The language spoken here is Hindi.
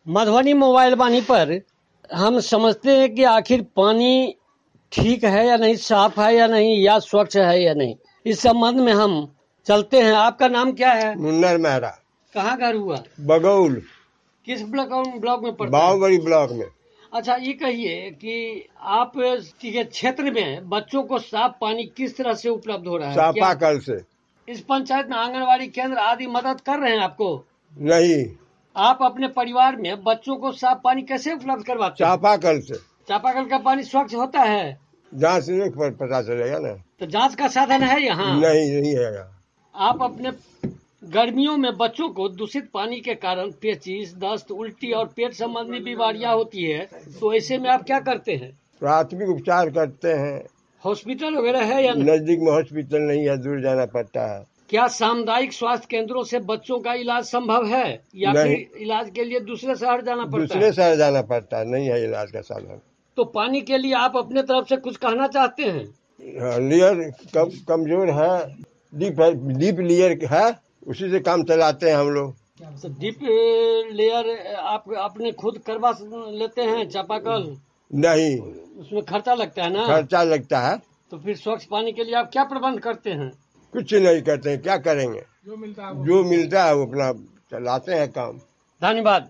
मधुबनी मोबाइल वाणी पर हम समझते हैं कि आखिर पानी ठीक है या नहीं, साफ है या नहीं, या स्वच्छ है या नहीं। इस संबंध में हम चलते हैं। आपका नाम क्या है? मुन्नर मेहरा। कहाँ घर हुआ? बगौल। किस ब्लॉक में पड़ता है? बाहुबली ब्लॉक में। अच्छा, ये कहिए कि आप के क्षेत्र में बच्चों को साफ पानी किस तरह से उपलब्ध हो रहा है? चापाकल से। इस पंचायत में आंगनवाड़ी केंद्र आदि मदद कर रहे हैं आपको? नहीं। आप अपने परिवार में बच्चों को साफ पानी कैसे उपलब्ध करवाते हैं? चापाकल से। चापाकल का पानी स्वच्छ होता है? जांच से पता चलेगा ना। तो जांच का साधन है यहाँ? नहीं है यहाँ। आप अपने गर्मियों में बच्चों को दूषित पानी के कारण पेचिश, दस्त, उल्टी और पेट संबंधी बीमारियां होती है, तो ऐसे में आप क्या करते हैं? प्राथमिक उपचार करते हैं। हॉस्पिटल वगैरह है या नहीं? नजदीक में हॉस्पिटल नहीं है, दूर जाना पड़ता है। क्या सामुदायिक स्वास्थ्य केंद्रों से बच्चों का इलाज संभव है या फिर इलाज के लिए दूसरे शहर जाना पड़ता है? दूसरे शहर जाना पड़ता है, नहीं है इलाज का साधन। तो पानी के लिए आप अपने तरफ से कुछ कहना चाहते हैं? लेयर कमजोर है, डीप लेयर है, उसी से काम चलाते हैं हम लोग। तो डीप लेयर आप अपने खुद करवा लेते हैं चापाकल? नहीं, उसमें खर्चा लगता है ना? खर्चा लगता है। तो फिर स्वच्छ पानी के लिए आप क्या प्रबंध करते हैं? कुछ नहीं करते हैं, क्या करेंगे? जो मिलता है वो अपना चलाते हैं काम। धन्यवाद।